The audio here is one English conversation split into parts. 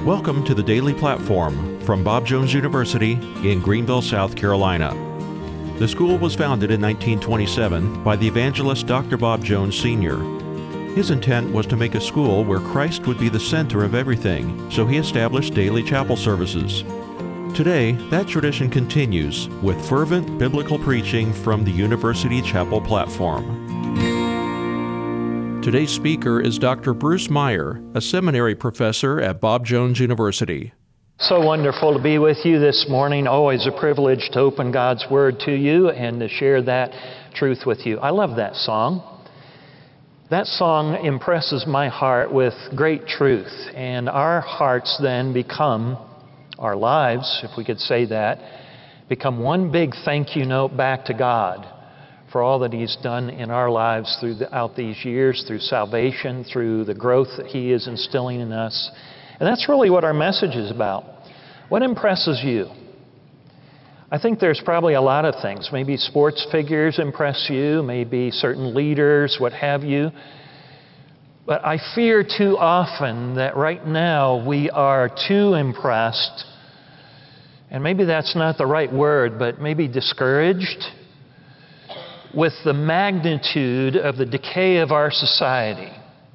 Welcome to the Daily Platform from Bob Jones University in Greenville, South Carolina. The school was founded in 1927 by the evangelist Dr. Bob Jones Sr. His intent was to make a school where Christ would be the center of everything, so he established daily chapel services. Today, that tradition continues with fervent biblical preaching from the University Chapel platform. Today's speaker is Dr. Bruce Meyer, a seminary professor at Bob Jones University. So wonderful to be with you this morning. Always a privilege to open God's Word to you and to share that truth with you. I love that song. That song impresses my heart with great truth, and our hearts then become, our lives, if we could say that, become one big thank you note back to God for all that He's done in our lives throughout these years, through salvation, through the growth that He is instilling in us. And that's really what our message is about. What impresses you? I think there's probably a lot of things. Maybe sports figures impress you, maybe certain leaders, what have you. But I fear too often that right now we are too impressed, and maybe that's not the right word, but maybe discouraged with the magnitude of the decay of our society.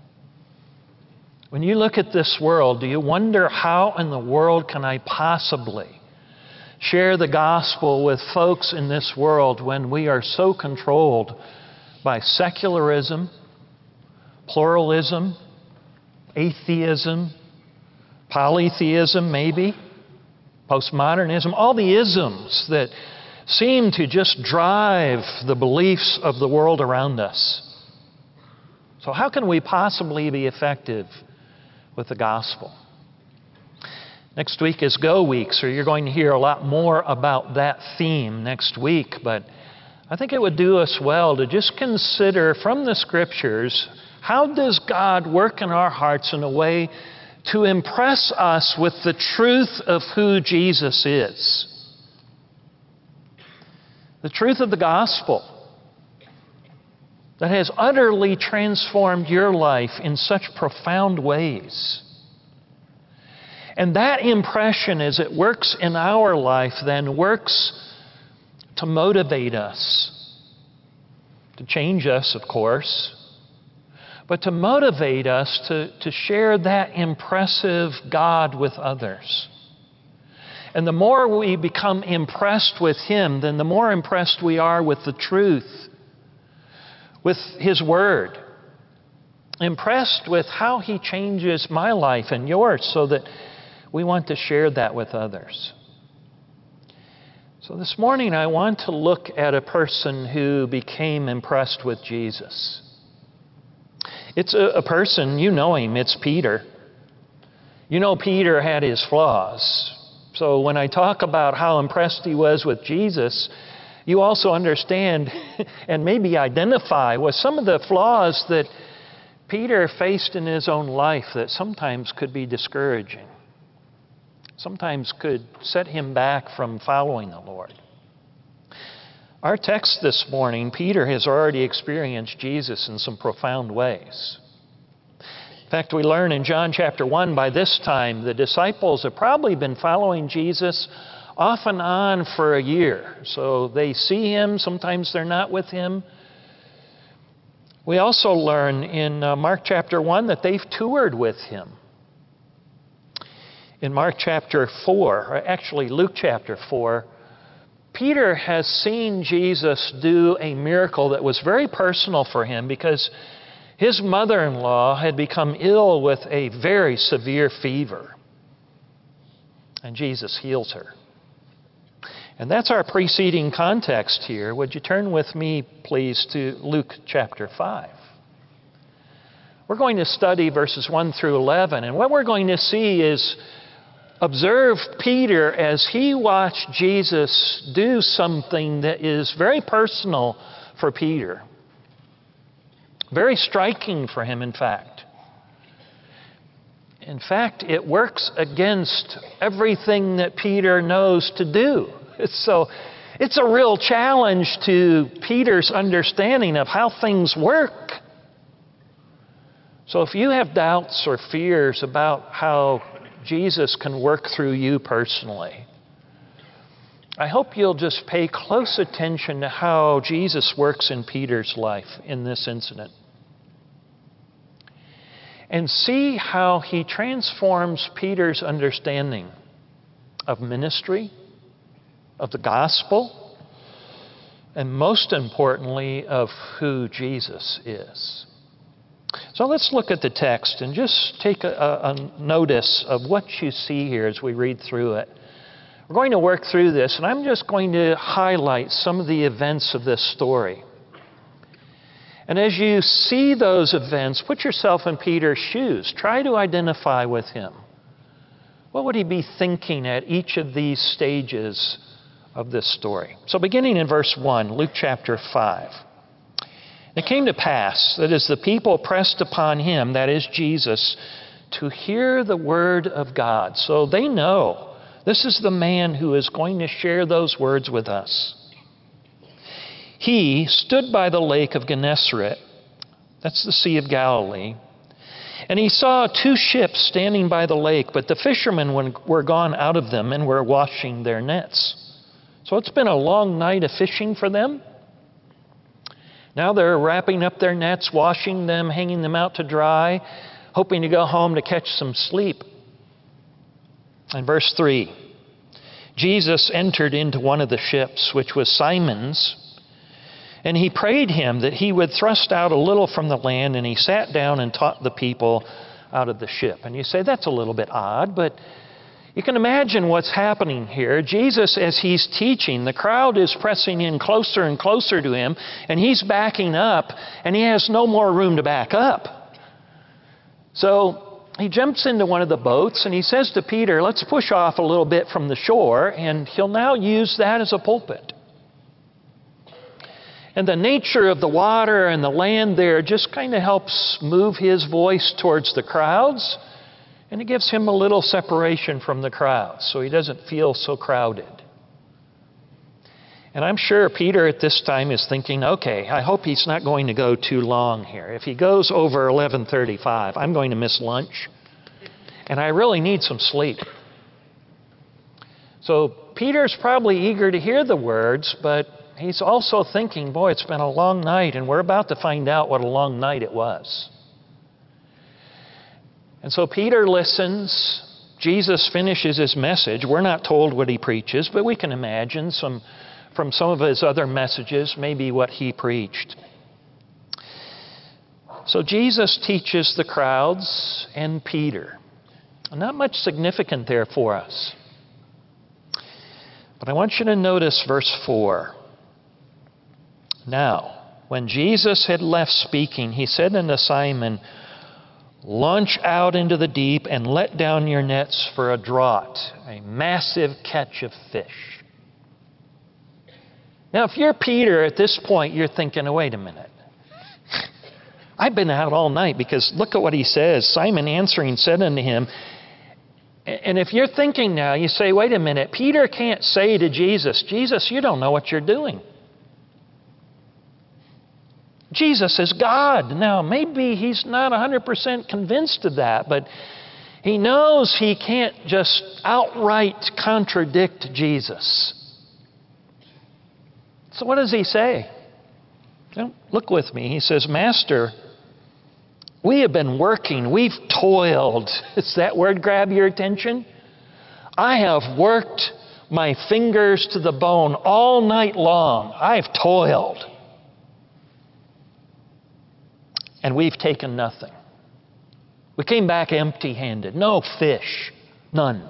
When you look at this world, do you wonder how in the world can I possibly share the gospel with folks in this world when we are so controlled by secularism, pluralism, atheism, polytheism maybe, postmodernism, all the isms that seem to just drive the beliefs of the world around us. So how can we possibly be effective with the gospel? Next week is Go Week, so you're going to hear a lot more about that theme next week. But I think it would do us well to just consider from the Scriptures, how does God work in our hearts in a way to impress us with the truth of who Jesus is? The truth of the gospel that has utterly transformed your life in such profound ways. And that impression, as it works in our life, then works to motivate us, to change us, of course, but to motivate us to share that impressive God with others. And the more we become impressed with Him, then the more impressed we are with the truth, with His Word. Impressed with how He changes my life and yours, so that we want to share that with others. So this morning I want to look at a person who became impressed with Jesus. It's a person, you know him, it's Peter. You know Peter had his flaws. So when I talk about how impressed he was with Jesus, you also understand and maybe identify with some of the flaws that Peter faced in his own life that sometimes could be discouraging, sometimes could set him back from following the Lord. Our text this morning, Peter has already experienced Jesus in some profound ways. In fact, we learn in John chapter 1, by this time, the disciples have probably been following Jesus off and on for a year. So they see Him, sometimes they're not with Him. We also learn in Mark chapter 1 that they've toured with Him. In Mark chapter 4, or actually Luke chapter 4, Peter has seen Jesus do a miracle that was very personal for him because his mother-in-law had become ill with a very severe fever. And Jesus heals her. And that's our preceding context here. Would you turn with me, please, to Luke chapter 5. We're going to study verses 1 through 11. And what we're going to see is observe Peter as he watched Jesus do something that is very personal for Peter. Very striking for him, in fact. In fact, it works against everything that Peter knows to do. So it's a real challenge to Peter's understanding of how things work. So if you have doubts or fears about how Jesus can work through you personally. I hope you'll just pay close attention to how Jesus works in Peter's life in this incident. And see how he transforms Peter's understanding of ministry, of the gospel, and most importantly, of who Jesus is. So let's look at the text and just take a notice of what you see here as we read through it. We're going to work through this, and I'm just going to highlight some of the events of this story. And as you see those events, put yourself in Peter's shoes. Try to identify with him. What would he be thinking at each of these stages of this story? So beginning in verse 1, Luke chapter 5. It came to pass that as the people pressed upon him, that is Jesus, to hear the word of God. So they know this is the man who is going to share those words with us. He stood by the lake of Gennesaret, that's the Sea of Galilee, and he saw two ships standing by the lake, but the fishermen were gone out of them and were washing their nets. So it's been a long night of fishing for them. Now they're wrapping up their nets, washing them, hanging them out to dry, hoping to go home to catch some sleep. In verse 3, Jesus entered into one of the ships, which was Simon's, and he prayed him that he would thrust out a little from the land, and he sat down and taught the people out of the ship. And you say, that's a little bit odd, but you can imagine what's happening here. Jesus, as he's teaching, the crowd is pressing in closer and closer to him, and he's backing up, and he has no more room to back up. So he jumps into one of the boats, and he says to Peter, let's push off a little bit from the shore, and he'll now use that as a pulpit. And the nature of the water and the land there just kind of helps move his voice towards the crowds, and it gives him a little separation from the crowds so he doesn't feel so crowded. And I'm sure Peter at this time is thinking, okay, I hope he's not going to go too long here. If he goes over 11:35, I'm going to miss lunch, and I really need some sleep. So Peter's probably eager to hear the words, but he's also thinking, boy, it's been a long night, and we're about to find out what a long night it was. And so Peter listens. Jesus finishes his message. We're not told what he preaches, but we can imagine from some of his other messages, maybe what he preached. So Jesus teaches the crowds and Peter. Not much significant there for us. But I want you to notice verse 4. Now, when Jesus had left speaking, he said unto Simon, launch out into the deep and let down your nets for a draught, a massive catch of fish. Now, if you're Peter at this point, you're thinking, oh, wait a minute. I've been out all night, because look at what he says. Simon answering said unto him, and if you're thinking now, you say, wait a minute, Peter can't say to Jesus, Jesus, you don't know what you're doing. Jesus is God. Now, maybe he's not 100% convinced of that, but he knows he can't just outright contradict Jesus. So what does he say? Well, look with me. He says, Master, we have been working. We've toiled. Does that word grab your attention? I have worked my fingers to the bone all night long. I've toiled. And we've taken nothing. We came back empty-handed. No fish. None.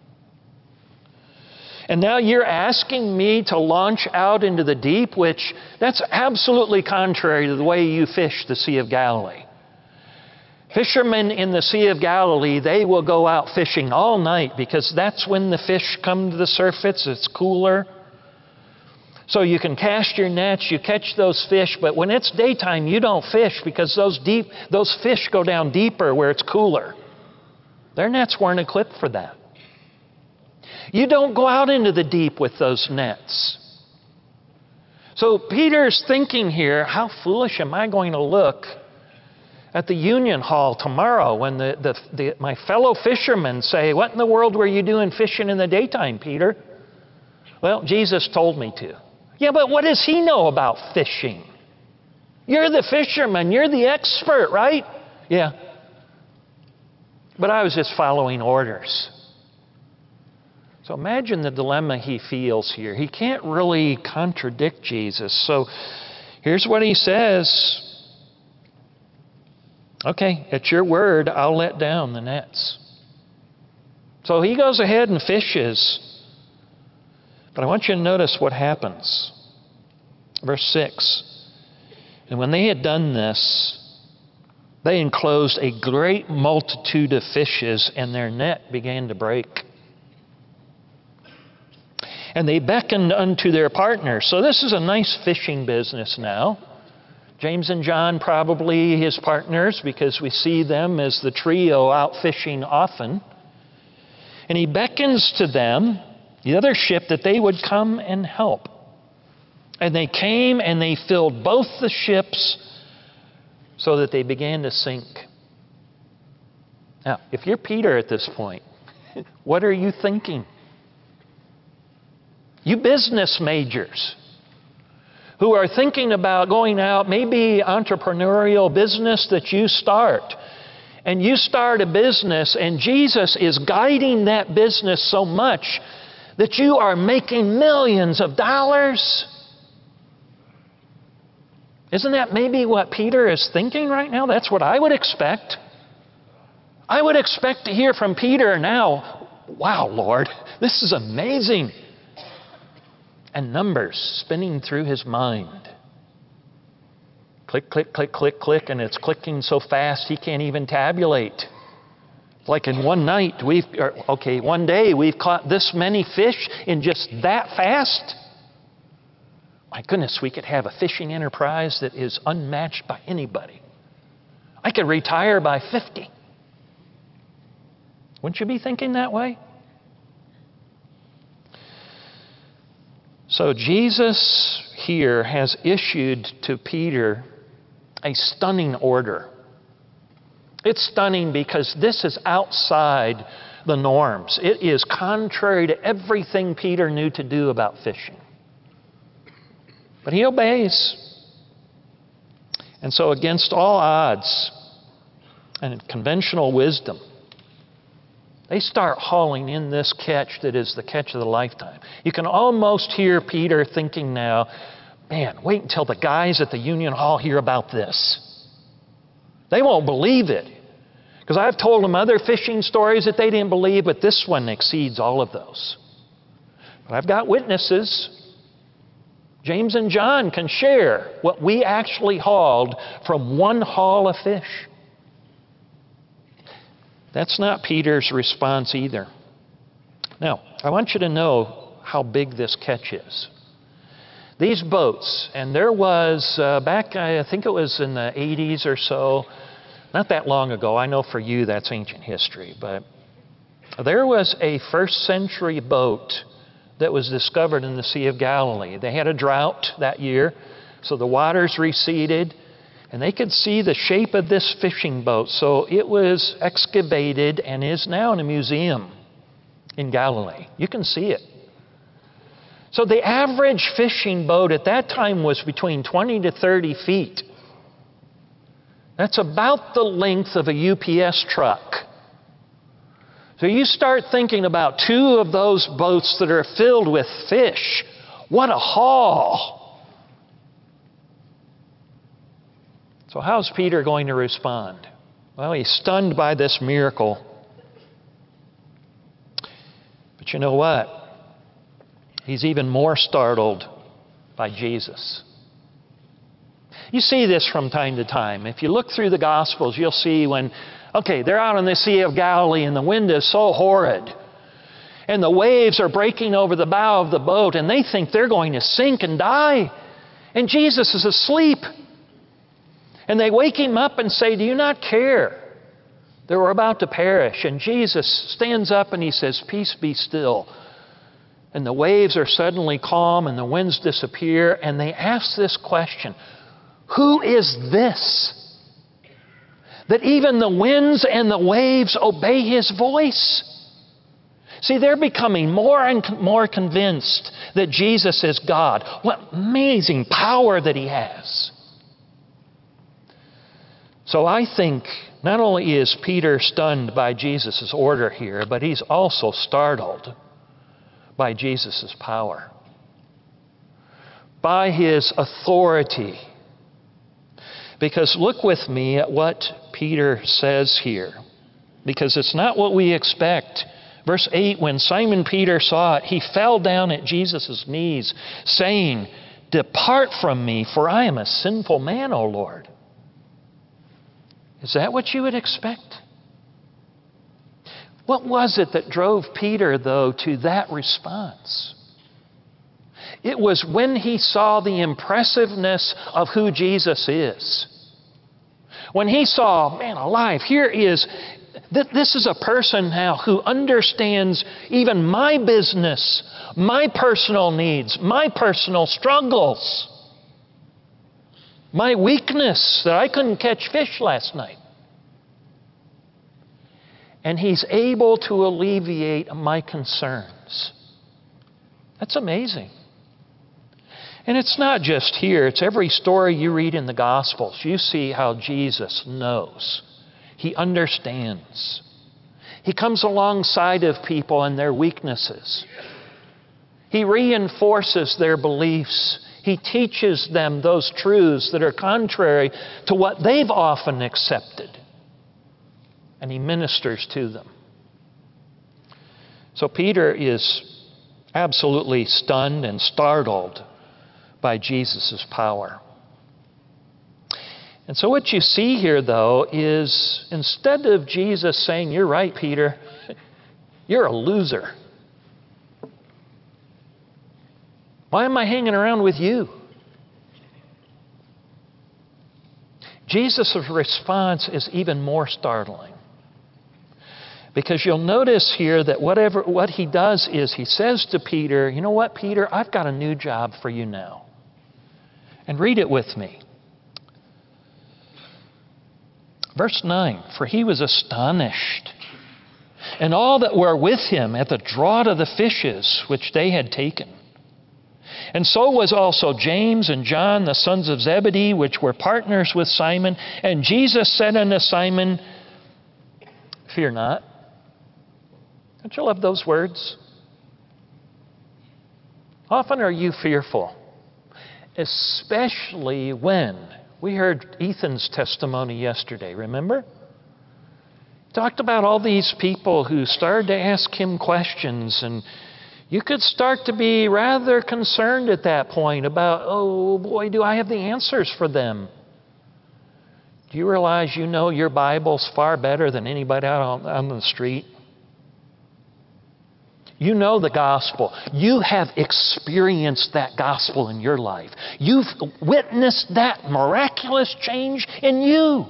And now you're asking me to launch out into the deep, which that's absolutely contrary to the way you fish the Sea of Galilee. Fishermen in the Sea of Galilee, they will go out fishing all night because that's when the fish come to the surface. It's cooler. So you can cast your nets, you catch those fish, but when it's daytime, you don't fish because those fish go down deeper where it's cooler. Their nets weren't equipped for that. You don't go out into the deep with those nets. So Peter's thinking here, how foolish am I going to look at the Union Hall tomorrow when my fellow fishermen say, "What in the world were you doing fishing in the daytime, Peter?" Well, Jesus told me to. Yeah, but what does he know about fishing? You're the fisherman. You're the expert, right? Yeah. But I was just following orders. So imagine the dilemma he feels here. He can't really contradict Jesus. So here's what he says. Okay, at your word, I'll let down the nets. So he goes ahead and fishes. But I want you to notice what happens. Verse 6. And when they had done this, they enclosed a great multitude of fishes, and their net began to break. And they beckoned unto their partners. So this is a nice fishing business now. James and John, probably his partners, because we see them as the trio out fishing often. And he beckons to them, the other ship, that they would come and help. And they came and they filled both the ships so that they began to sink. Now, if you're Peter at this point, what are you thinking? You business majors who are thinking about going out, maybe entrepreneurial business that you start. And you start a business and Jesus is guiding that business so much that you are making millions of dollars. Isn't that maybe what Peter is thinking right now? That's what I would expect. I would expect to hear from Peter now, "Wow, Lord, this is amazing." And numbers spinning through his mind. Click, click, click, click, click, and it's clicking so fast he can't even tabulate. Like in one day we've caught this many fish in just that fast. My goodness, we could have a fishing enterprise that is unmatched by anybody. I could retire by 50. Wouldn't you be thinking that way? So Jesus here has issued to Peter a stunning order. It's stunning because this is outside the norms. It is contrary to everything Peter knew to do about fishing. But he obeys. And so against all odds and conventional wisdom, they start hauling in this catch that is the catch of the lifetime. You can almost hear Peter thinking now, "Man, wait until the guys at the Union Hall hear about this. They won't believe it. Because I've told them other fishing stories that they didn't believe, but this one exceeds all of those. But I've got witnesses. James and John can share what we actually hauled from one haul of fish." That's not Peter's response either. Now, I want you to know how big this catch is. These boats, and there was, back, I think it was in the 80s or so, not that long ago, I know for you that's ancient history, but there was a first century boat that was discovered in the Sea of Galilee. They had a drought that year, so the waters receded, and they could see the shape of this fishing boat. So it was excavated and is now in a museum in Galilee. You can see it. So the average fishing boat at that time was between 20 to 30 feet. That's about the length of a UPS truck. So you start thinking about two of those boats that are filled with fish. What a haul! So how's Peter going to respond? Well, he's stunned by this miracle. But you know what? He's even more startled by Jesus. You see this from time to time. If you look through the Gospels, you'll see when, they're out on the Sea of Galilee and the wind is so horrid. And the waves are breaking over the bow of the boat and they think they're going to sink and die. And Jesus is asleep. And they wake him up and say, "Do you not care that we're about to perish?" And Jesus stands up and he says, "Peace, be still." And the waves are suddenly calm and the winds disappear. And they ask this question, "Who is this?" that even the winds and the waves obey His voice. See, they're becoming more and more convinced that Jesus is God. What amazing power that He has. So I think not only is Peter stunned by Jesus' order here, but he's also startled by Jesus' power, by His authority. Because look with me at what Peter says here, because it's not what we expect. Verse 8, when Simon Peter saw it, he fell down at Jesus' knees, saying, "Depart from me, for I am a sinful man, O Lord." Is that what you would expect? What was it that drove Peter, though, to that response? It was when he saw the impressiveness of who Jesus is. When he saw, man alive, this is a person now who understands even my business, my personal needs, my personal struggles, my weakness that I couldn't catch fish last night. And He's able to alleviate my concerns. That's amazing. And it's not just here, it's every story you read in the Gospels. You see how Jesus knows. He understands. He comes alongside of people and their weaknesses. He reinforces their beliefs. He teaches them those truths that are contrary to what they've often accepted. And He ministers to them. So Peter is absolutely stunned and startled by Jesus' power. And so what you see here, though, is instead of Jesus saying, "You're right, Peter, you're a loser. Why am I hanging around with you?" Jesus' response is even more startling. Because you'll notice here that what He does is He says to Peter, "You know what, Peter, I've got a new job for you now." And read it with me. Verse 9, "For he was astonished, and all that were with him at the draught of the fishes which they had taken. And so was also James and John, the sons of Zebedee, which were partners with Simon. And Jesus said unto Simon, Fear not." Don't you love those words? Often are you fearful, especially when we heard Ethan's testimony yesterday, remember? He talked about all these people who started to ask him questions, and you could start to be rather concerned at that point about, oh boy, do I have the answers for them? Do you realize you know your Bible's far better than anybody out on the street? You know the gospel. You have experienced that gospel in your life. You've witnessed that miraculous change in you.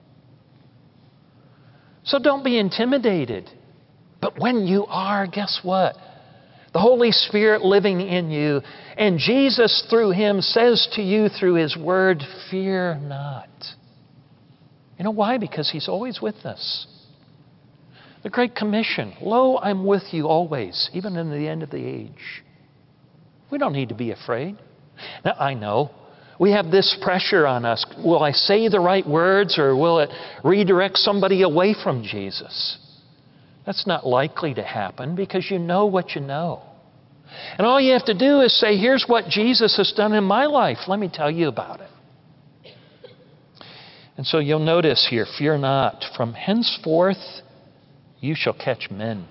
So don't be intimidated. But when you are, guess what? The Holy Spirit living in you, and Jesus through Him says to you through His Word, "Fear not." You know why? Because He's always with us. The Great Commission, "Lo, I'm with you always, even in the end of the age." We don't need to be afraid. Now, I know we have this pressure on us. Will I say the right words, or will it redirect somebody away from Jesus? That's not likely to happen because you know what you know. And all you have to do is say, "Here's what Jesus has done in my life. Let me tell you about it." And so you'll notice here, "Fear not, from henceforth you shall catch men."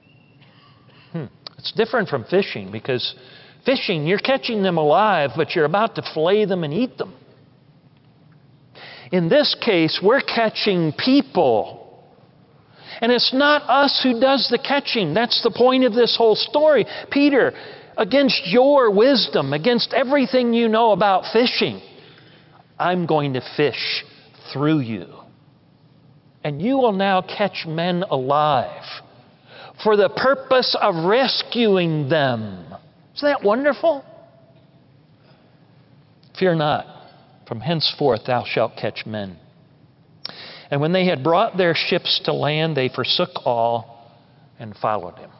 It's different from fishing, because fishing, you're catching them alive, but you're about to fillet them and eat them. In this case, we're catching people. And it's not us who does the catching. That's the point of this whole story. Peter, against your wisdom, against everything you know about fishing, I'm going to fish through you. And you will now catch men alive for the purpose of rescuing them. Isn't that wonderful? "Fear not, from henceforth thou shalt catch men." And when they had brought their ships to land, they forsook all and followed him.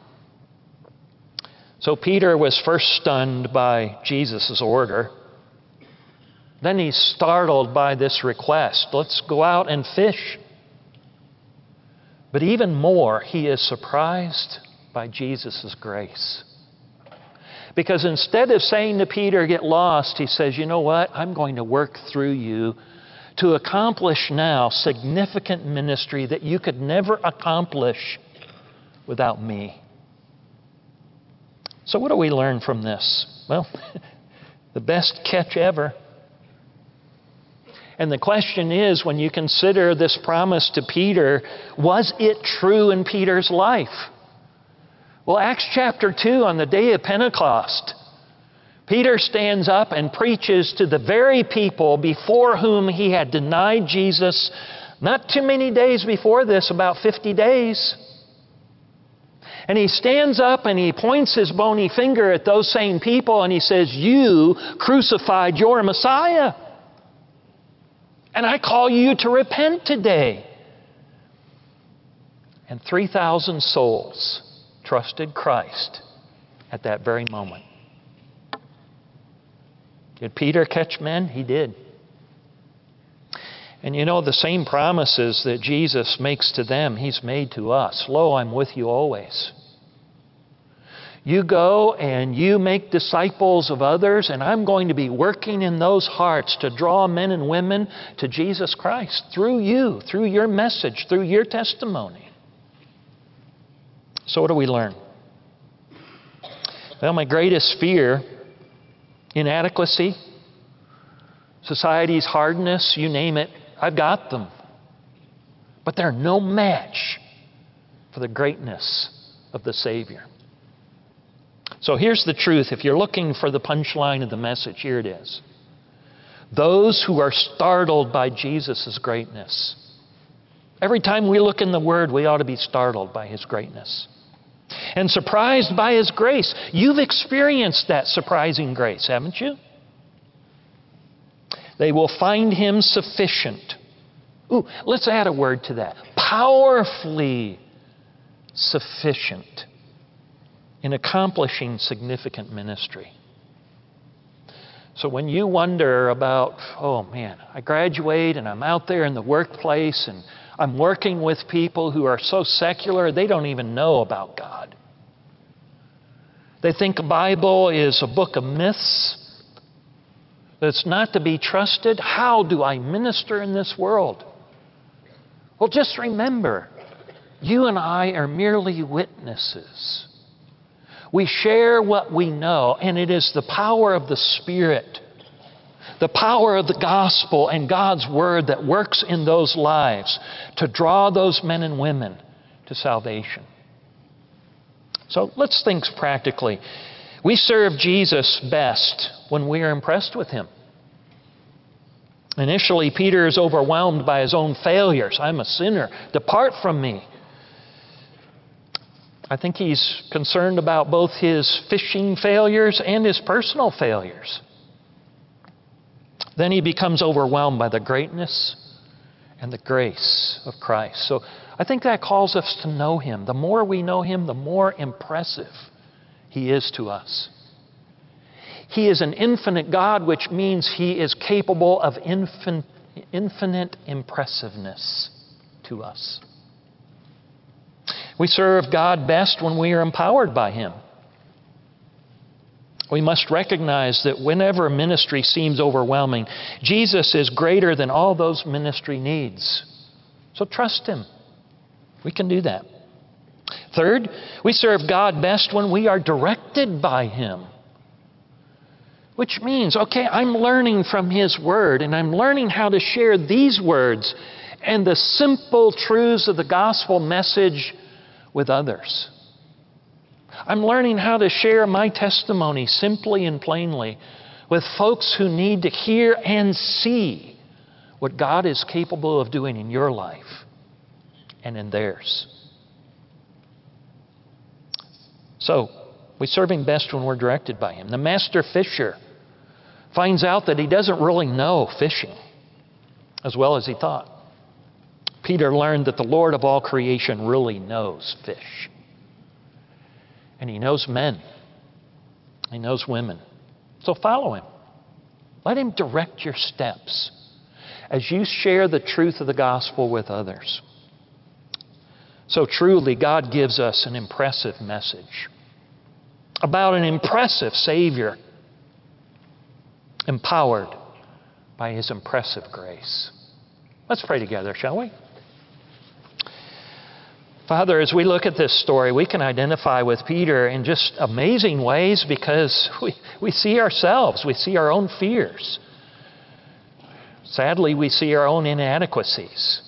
So Peter was first stunned by Jesus' order. Then he's startled by this request. Let's go out and fish. But even more, he is surprised by Jesus' grace. Because instead of saying to Peter, get lost, he says, you know what? I'm going to work through you to accomplish now significant ministry that you could never accomplish without me. So what do we learn from this? Well, the best catch ever. And the question is, when you consider this promise to Peter, was it true in Peter's life? Well, Acts chapter 2, on the day of Pentecost, Peter stands up and preaches to the very people before whom he had denied Jesus not too many days before this, about 50 days. And he stands up and he points his bony finger at those same people and he says, you crucified your Messiah. And I call you to repent today. And 3,000 souls trusted Christ at that very moment. Did Peter catch men? He did. And you know, the same promises that Jesus makes to them, He's made to us. Lo, I'm with you always. You go and you make disciples of others, and I'm going to be working in those hearts to draw men and women to Jesus Christ through you, through your message, through your testimony. So what do we learn? Well, my greatest fear, inadequacy, society's hardness, you name it, I've got them. But they're no match for the greatness of the Savior. So here's the truth. If you're looking for the punchline of the message, here it is. Those who are startled by Jesus' greatness. Every time we look in the Word, we ought to be startled by His greatness. And surprised by His grace. You've experienced that surprising grace, haven't you? They will find Him sufficient. Ooh, let's add a word to that. Powerfully sufficient in accomplishing significant ministry. So when you wonder about, oh man, I graduate and I'm out there in the workplace and I'm working with people who are so secular, they don't even know about God. They think the Bible is a book of myths that's not to be trusted. How do I minister in this world? Well, just remember, you and I are merely witnesses. We share what we know, and it is the power of the Spirit, the power of the gospel and God's Word that works in those lives to draw those men and women to salvation. So let's think practically. We serve Jesus best when we are impressed with Him. Initially, Peter is overwhelmed by his own failures. I'm a sinner. Depart from me. I think he's concerned about both his fishing failures and his personal failures. Then he becomes overwhelmed by the greatness and the grace of Christ. So I think that calls us to know Him. The more we know Him, the more impressive He is to us. He is an infinite God, which means He is capable of infinite impressiveness to us. We serve God best when we are empowered by Him. We must recognize that whenever ministry seems overwhelming, Jesus is greater than all those ministry needs. So trust Him. We can do that. Third, we serve God best when we are directed by Him. Which means, okay, I'm learning from His Word, and I'm learning how to share these words and the simple truths of the gospel message with others. I'm learning how to share my testimony simply and plainly with folks who need to hear and see what God is capable of doing in your life and in theirs. So, we serve Him best when we're directed by Him. The master fisher finds out that he doesn't really know fishing as well as he thought. Peter learned that the Lord of all creation really knows fish. And He knows men. He knows women. So follow Him. Let Him direct your steps as you share the truth of the gospel with others. So truly, God gives us an impressive message about an impressive Savior, empowered by His impressive grace. Let's pray together, shall we? Father, as we look at this story, we can identify with Peter in just amazing ways because we see ourselves, we see our own fears. Sadly, we see our own inadequacies.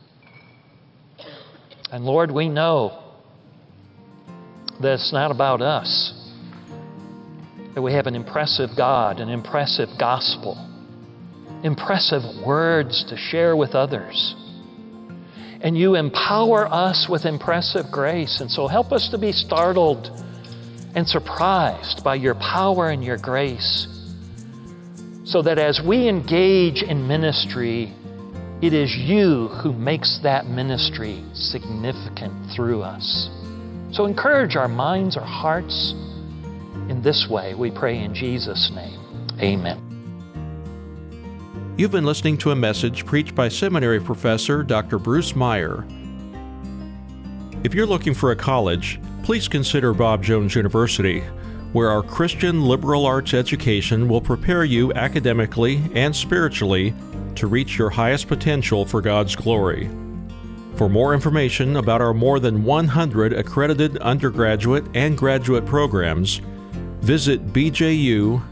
And Lord, we know that it's not about us, that we have an impressive God, an impressive gospel, impressive words to share with others. And You empower us with impressive grace. And so help us to be startled and surprised by Your power and Your grace, so that as we engage in ministry, it is You who makes that ministry significant through us. So encourage our minds, our hearts in this way, we pray in Jesus' name. Amen. You've been listening to a message preached by seminary professor Dr. Bruce Meyer. If you're looking for a college, please consider Bob Jones University, where our Christian liberal arts education will prepare you academically and spiritually to reach your highest potential for God's glory. For more information about our more than 100 accredited undergraduate and graduate programs, visit bju.edu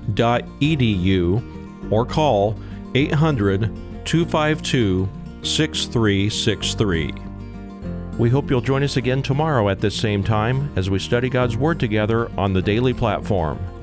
or call 800-252-6363. We hope you'll join us again tomorrow at this same time as we study God's Word together on the Daily Platform.